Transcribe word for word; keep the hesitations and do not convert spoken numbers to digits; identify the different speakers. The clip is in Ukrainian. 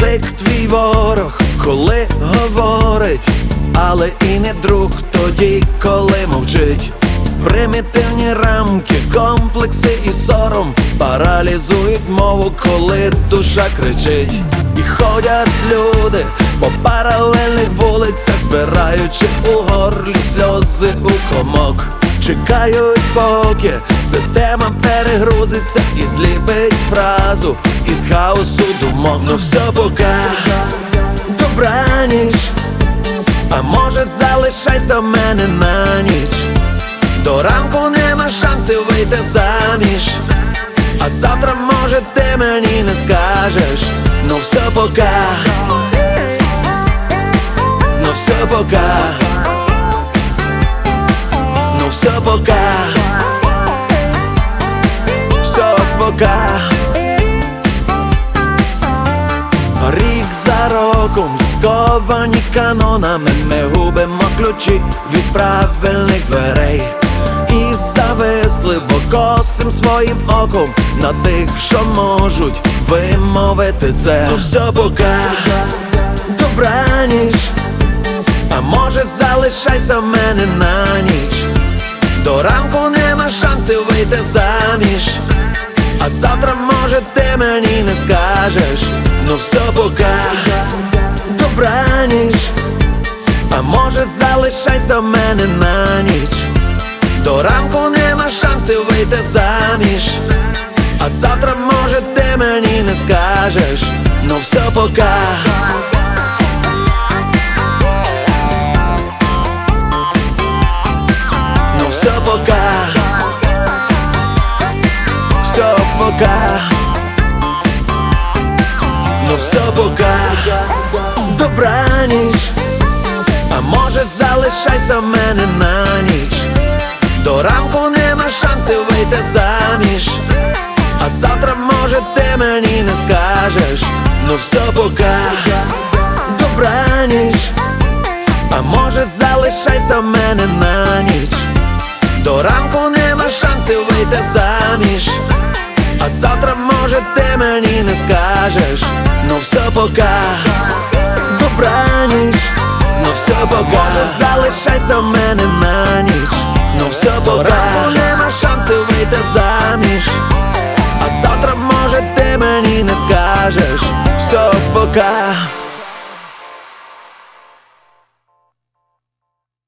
Speaker 1: Язик твій ворог, коли говорить, але і не друг тоді, коли мовчить. Примітивні рамки, комплекси і сором паралізують мову, коли душа кричить. І ходять люди по паралельних вулицях, збираючи у горлі сльози у комок. Чекають, поки система перегрузиться і зліпить фразу із хаосу думок. Ну все пока, добраніч, а може залишайся в мене на ніч. До ранку нема шансів вийти заміж, а завтра, може, ти мені не скажеш. Ну все пока, ну все пока, ну все пока, все пока. Рік за роком, сковані канонами, ми губимо ключі від правильних дверей і зависливо косим своїм оком на тих, що можуть вимовити це. Ну все пока, добраніч, а може залишайся в мене на ніч. До ранку нема шансів вийти заміж, а завтра, може, ти мені не скажеш. Ну все пока, добраніч, а може залишайся в мене на ніч. До ранку нема шансів вийти заміж, а завтра, може, ти мені не скажеш. Ну все пока, ну все пока, все пока, ну все пока, добраніч, а може залишайся в мене на ніч. До ранку нема шансів вийти заміж, а завтра, може, ти мені не скажеш. Ну все пока, добраніч, а може залишайся в мене на ніч. До ранку нема шансів вийти заміж, а завтра, може, ти мені не скажеш. Ну все пока, добраніч, ну все пока, може залишайся в мене на ніч. Ну все пока, до ранку нема шансів вийти заміж, а завтра, може, ти мені не скажеш. Все пока.